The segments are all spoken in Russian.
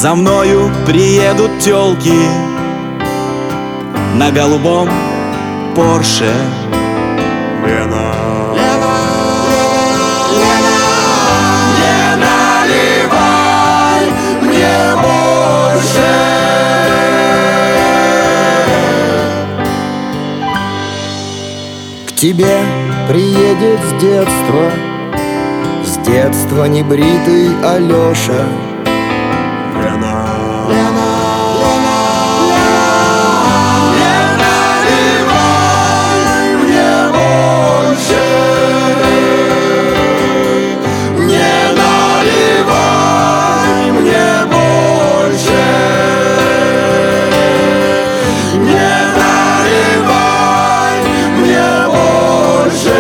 За мною приедут тёлки на голубом Порше. Лена, Не наливай мне больше. К тебе приедет с детства небритый Алёша. Лена, Не наливай мне больше. Не наливай мне больше. Не наливай мне больше.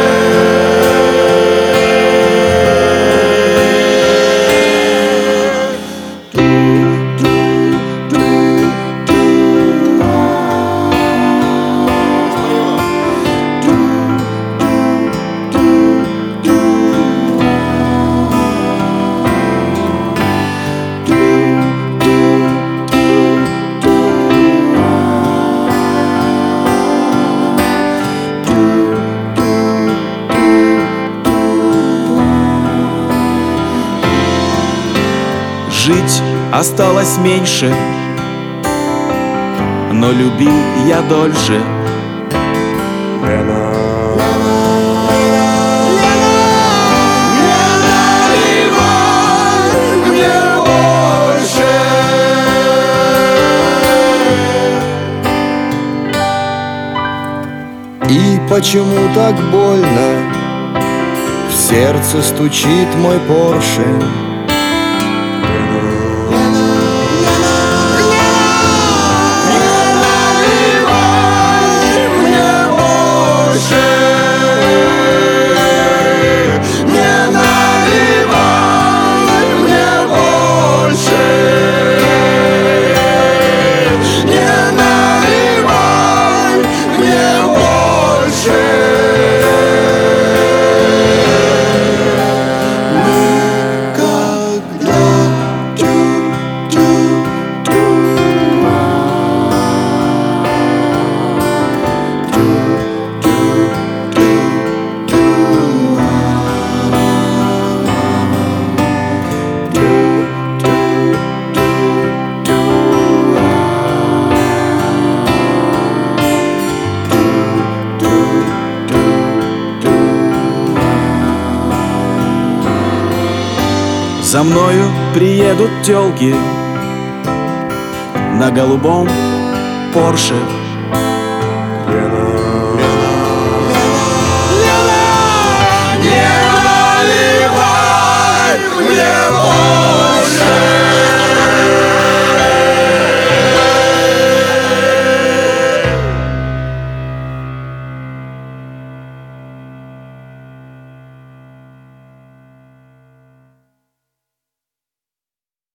Жить осталось меньше, но любил я дольше. Лена, Не наливай мне больше. И почему так больно в сердце стучит мой Порше? За мною приедут тёлки на голубом Порше.